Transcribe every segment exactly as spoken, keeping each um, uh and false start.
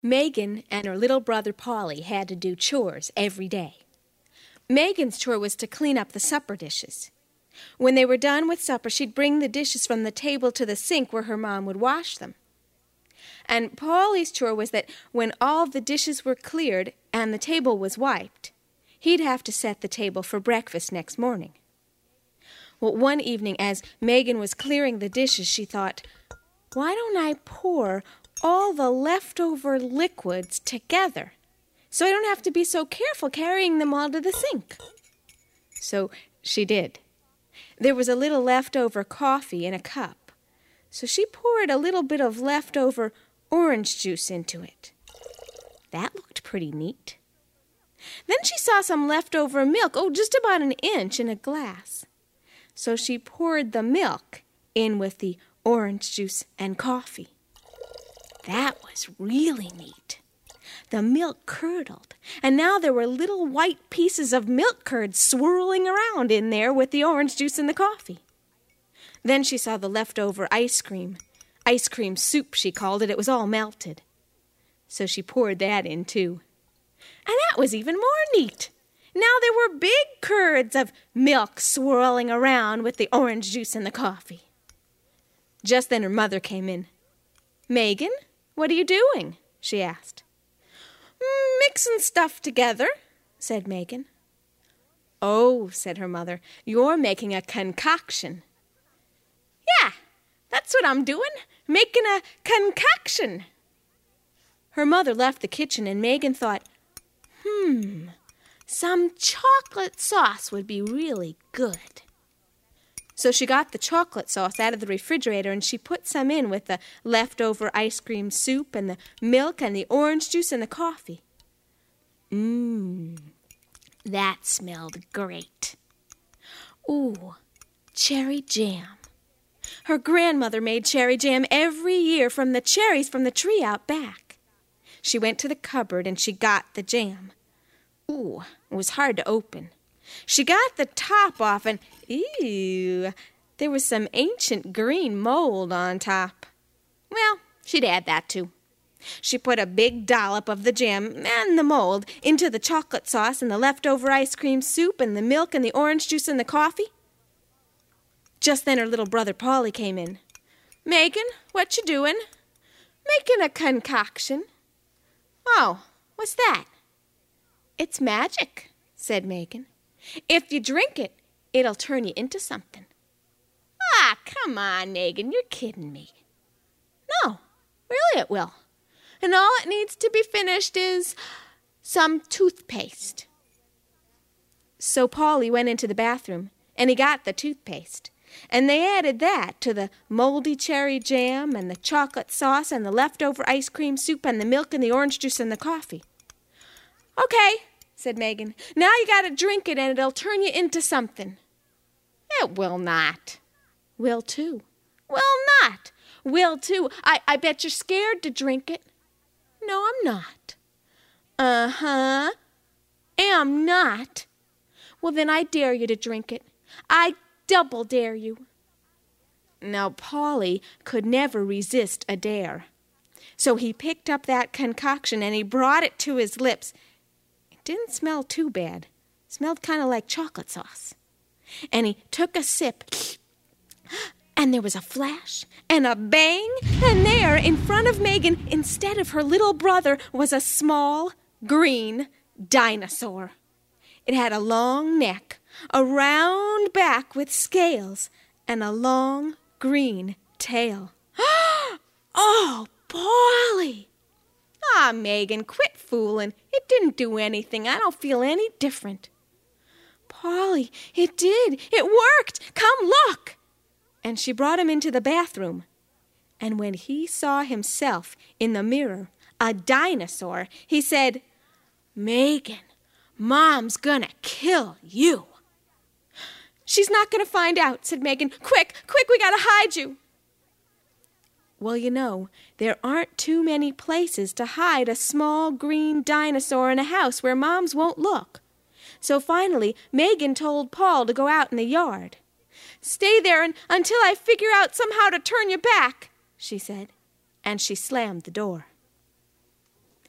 Megan and her little brother Polly had to do chores every day. Megan's chore was to clean up the supper dishes. When they were done with supper, she'd bring the dishes from the table to the sink where her mom would wash them. And Polly's chore was that when all the dishes were cleared and the table was wiped, he'd have to set the table for breakfast next morning. Well, one evening, as Megan was clearing the dishes, she thought, why don't I pour all the leftover liquids together so I don't have to be so careful carrying them all to the sink? So she did. There was a little leftover coffee in a cup, so she poured a little bit of leftover orange juice into it. That looked pretty neat. Then she saw some leftover milk, oh, just about an inch in a glass. So she poured the milk in with the orange juice and coffee. That was really neat. The milk curdled, and now there were little white pieces of milk curd swirling around in there with the orange juice and the coffee. Then she saw the leftover ice cream. Ice cream soup, she called it. It was all melted. So she poured that in, too. And that was even more neat. Now there were big curds of milk swirling around with the orange juice and the coffee. Just then her mother came in. "Megan, what are you doing?" she asked. "Mixing stuff together," said Megan. "Oh," said her mother, "you're making a concoction." "Yeah, that's what I'm doing, making a concoction." Her mother left the kitchen, and Megan thought, hmm, some chocolate sauce would be really good. So she got the chocolate sauce out of the refrigerator, and she put some in with the leftover ice cream soup and the milk and the orange juice and the coffee. Mmm, that smelled great. Ooh, cherry jam. Her grandmother made cherry jam every year from the cherries from the tree out back. She went to the cupboard and she got the jam. Ooh, it was hard to open. She got the top off and, ew, there was some ancient green mold on top. Well, she'd add that too. She put a big dollop of the jam and the mold into the chocolate sauce and the leftover ice cream soup and the milk and the orange juice and the coffee. Just then her little brother Polly came in. "Megan, what you doing?" "Making a concoction." "Oh, what's that?" "It's magic," said Megan. "If you drink it, it'll turn you into something." "Ah, come on, Megan, you're kidding me." "No, really it will. And all it needs to be finished is some toothpaste." So Polly went into the bathroom, and he got the toothpaste. And they added that to the moldy cherry jam and the chocolate sauce and the leftover ice cream soup and the milk and the orange juice and the coffee. "Okay," said Megan. "Now you gotta drink it and it'll turn you into something." "It will not." "Will too." "Will not." "Will too. I, I bet you're scared to drink it." "No, I'm not." "Uh-huh. Am not." "Well, then I dare you to drink it. I double dare you." Now, Polly could never resist a dare. So he picked up that concoction and he brought it to his lips. It didn't smell too bad. It smelled kind of like chocolate sauce. And he took a sip, and there was a flash and a bang, and there in front of Megan, instead of her little brother, was a small green dinosaur. It had a long neck, a round back with scales, and a long green tail. "Oh, Polly!" "Ah, Megan, quit fooling. It didn't do anything. I don't feel any different." "Polly, it did. It worked. Come look." And she brought him into the bathroom. And when he saw himself in the mirror, a dinosaur, he said, "Megan, Mom's gonna kill you." "She's not gonna find out," said Megan. "Quick, quick, we gotta hide you." Well, you know, there aren't too many places to hide a small green dinosaur in a house where moms won't look. So finally, Megan told Paul to go out in the yard. "Stay there and, until I figure out somehow to turn you back," she said, and she slammed the door.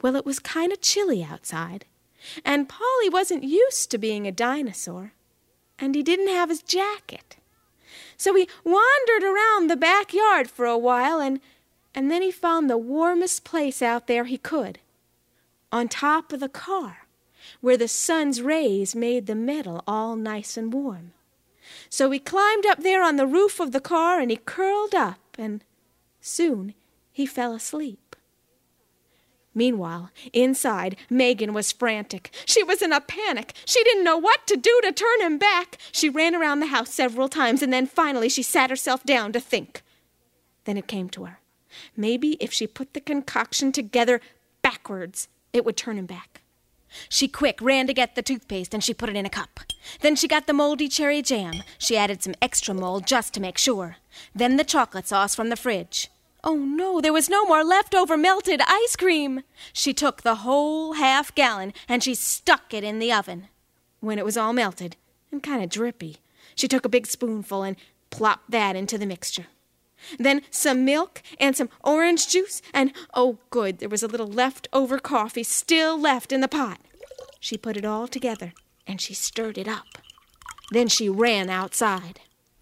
Well, it was kind of chilly outside, and Polly wasn't used to being a dinosaur, and he didn't have his jacket. So he wandered around the backyard for a while, and, and then he found the warmest place out there he could, on top of the car, where the sun's rays made the metal all nice and warm. So he climbed up there on the roof of the car, and he curled up, and soon he fell asleep. Meanwhile, inside, Megan was frantic. She was in a panic. She didn't know what to do to turn him back. She ran around the house several times, and then finally she sat herself down to think. Then it came to her. Maybe if she put the concoction together backwards, it would turn him back. She quick ran to get the toothpaste, and she put it in a cup. Then she got the moldy cherry jam. She added some extra mold just to make sure. Then the chocolate sauce from the fridge. Oh, no, there was no more leftover melted ice cream. She took the whole half gallon, and she stuck it in the oven. When it was all melted and kind of drippy, she took a big spoonful and plopped that into the mixture. Then some milk and some orange juice, and, oh, good, there was a little leftover coffee still left in the pot. She put it all together, and she stirred it up. Then she ran outside.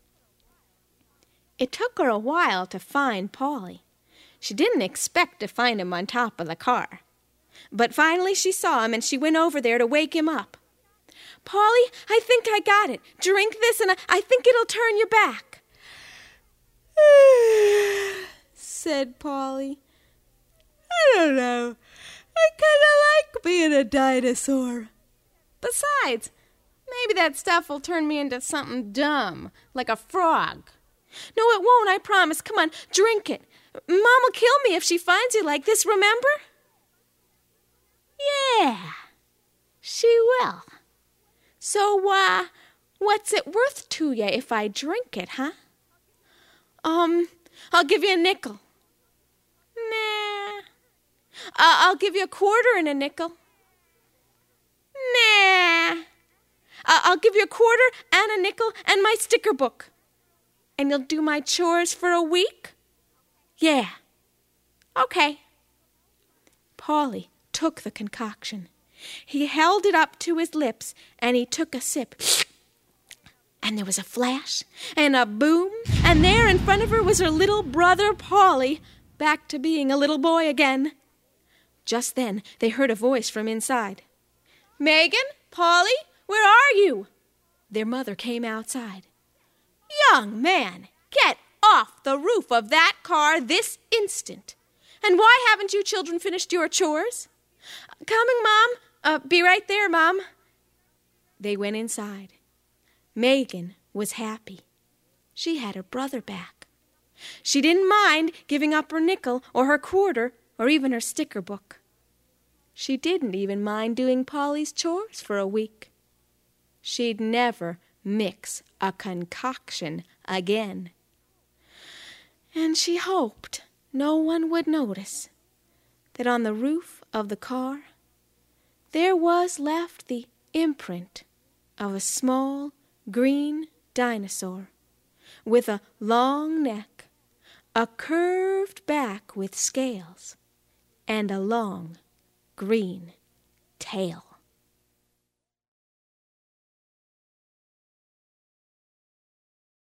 It took her a while to find Polly. She didn't expect to find him on top of the car. But finally she saw him, and she went over there to wake him up. "Polly, I think I got it. Drink this, and I, I think it'll turn you back." said Polly. "I don't know. I kind of like being a dinosaur. Besides, maybe that stuff will turn me into something dumb, like a frog." "No, it won't, I promise. Come on, drink it. Mom'll kill me if she finds you like this, remember?" "Yeah, she will. So, uh, what's it worth to you if I drink it, huh?" Um, I'll give you a nickel." "Nah." Uh, I'll give you a quarter and a nickel." "Nah." Uh, I'll give you a quarter and a nickel and my sticker book." "And you'll do my chores for a week?" "Yeah." "Okay." Polly took the concoction. He held it up to his lips, and he took a sip. And there was a flash and a boom, and there in front of her was her little brother Polly, back to being a little boy again. Just then they heard a voice from inside. "Megan, Polly, where are you?" Their mother came outside. "Young man, get off the roof of that car this instant. And why haven't you children finished your chores?" "Coming, Mom. Uh, be right there, Mom." They went inside. Megan was happy. She had her brother back. She didn't mind giving up her nickel or her quarter or even her sticker book. She didn't even mind doing Polly's chores for a week. She'd never mix a concoction again. And she hoped no one would notice that on the roof of the car there was left the imprint of a small green dinosaur with a long neck, a curved back with scales, and a long green tail.